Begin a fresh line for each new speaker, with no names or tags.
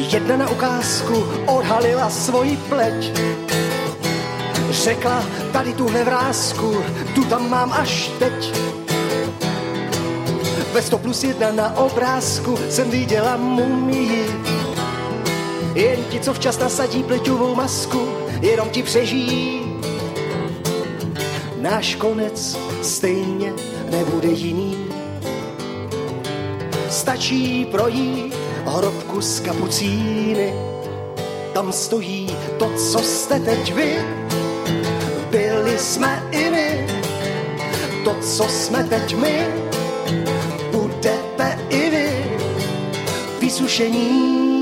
Jedna na ukázku odhalila svoji pleť. Řekla, tady tuhle vrásku, tu tam mám až teď. Ve 100+1 na obrázku jsem viděla mumii. Jen ti, co včas nasadí pleťovou masku, jenom ti přežijí. Náš konec stejně nebude jiný. Stačí projít hrobku z kapucíny. Tam stojí to, co jste teď vy. Byli jsme i my. To, co jsme teď my, budete i vy. Vysušení